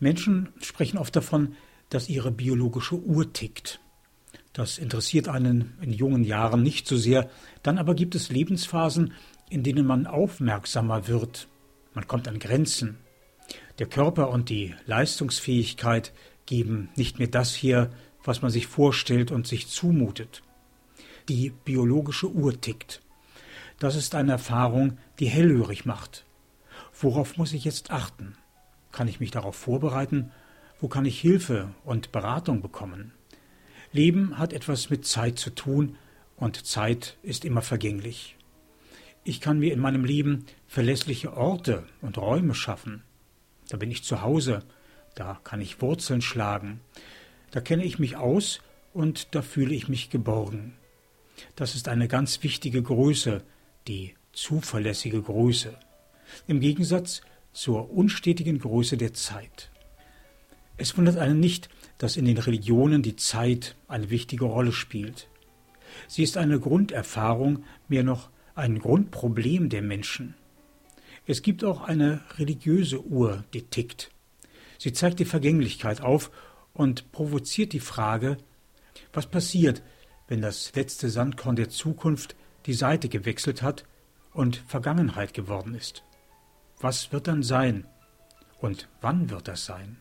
Menschen sprechen oft davon, dass ihre biologische Uhr tickt. Das interessiert einen in jungen Jahren nicht so sehr. Dann aber gibt es Lebensphasen, in denen man aufmerksamer wird. Man kommt an Grenzen. Der Körper und die Leistungsfähigkeit geben nicht mehr das her, was man sich vorstellt und sich zumutet. Die biologische Uhr tickt. Das ist eine Erfahrung, die hellhörig macht. Worauf muss ich jetzt achten? Kann ich mich darauf vorbereiten? Wo kann ich Hilfe und Beratung bekommen? Leben hat etwas mit Zeit zu tun und Zeit ist immer vergänglich. Ich kann mir in meinem Leben verlässliche Orte und Räume schaffen. Da bin ich zu Hause, da kann ich Wurzeln schlagen, da kenne ich mich aus und da fühle ich mich geborgen. Das ist eine ganz wichtige Größe, die zuverlässige Größe, im Gegensatz zur unstetigen Größe der Zeit. Es wundert einen nicht, dass in den Religionen die Zeit eine wichtige Rolle spielt. Sie ist eine Grunderfahrung, mehr noch ein Grundproblem der Menschen. Es gibt auch eine religiöse Uhr, die tickt. Sie zeigt die Vergänglichkeit auf und provoziert die Frage, was passiert, wenn das letzte Sandkorn der Zukunft die Seite gewechselt hat und Vergangenheit geworden ist. Was wird dann sein? Und wann wird das sein?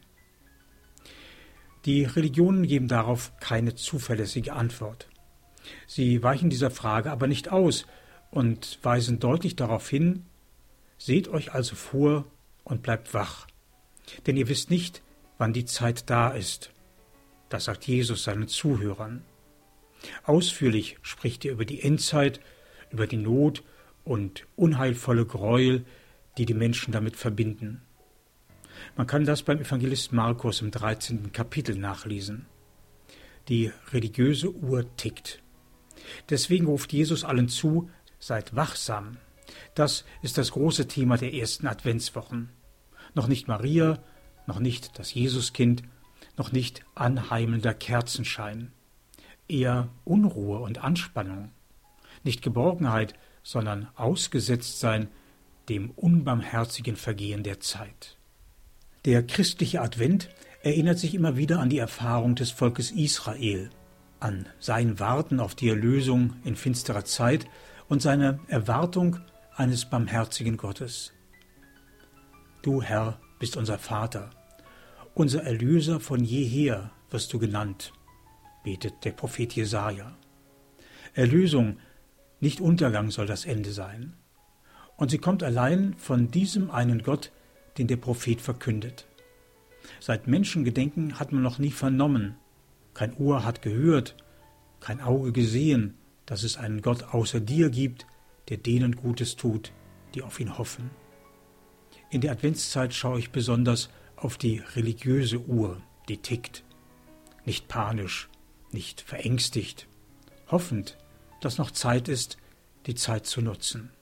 Die Religionen geben darauf keine zuverlässige Antwort. Sie weichen dieser Frage aber nicht aus und weisen deutlich darauf hin, seht euch also vor und bleibt wach, denn ihr wisst nicht, wann die Zeit da ist. Das sagt Jesus seinen Zuhörern. Ausführlich spricht er über die Endzeit, über die Not und unheilvolle Gräuel, die die Menschen damit verbinden. Man kann das beim Evangelisten Markus im 13. Kapitel nachlesen. Die religiöse Uhr tickt. Deswegen ruft Jesus allen zu, seid wachsam. Das ist das große Thema der ersten Adventswochen. Noch nicht Maria, noch nicht das Jesuskind, noch nicht anheimelnder Kerzenschein. Eher Unruhe und Anspannung. Nicht Geborgenheit, sondern Ausgesetztsein dem unbarmherzigen Vergehen der Zeit. Der christliche Advent erinnert sich immer wieder an die Erfahrung des Volkes Israel, an sein Warten auf die Erlösung in finsterer Zeit und seine Erwartung eines barmherzigen Gottes. Du, Herr, bist unser Vater, unser Erlöser von jeher wirst du genannt, betet der Prophet Jesaja. Erlösung, nicht Untergang soll das Ende sein. Und sie kommt allein von diesem einen Gott, den der Prophet verkündet. Seit Menschengedenken hat man noch nie vernommen, kein Ohr hat gehört, kein Auge gesehen, dass es einen Gott außer dir gibt, der denen Gutes tut, die auf ihn hoffen. In der Adventszeit schaue ich besonders auf die religiöse Uhr, die tickt. Nicht panisch, nicht verängstigt, hoffend, dass noch Zeit ist, die Zeit zu nutzen.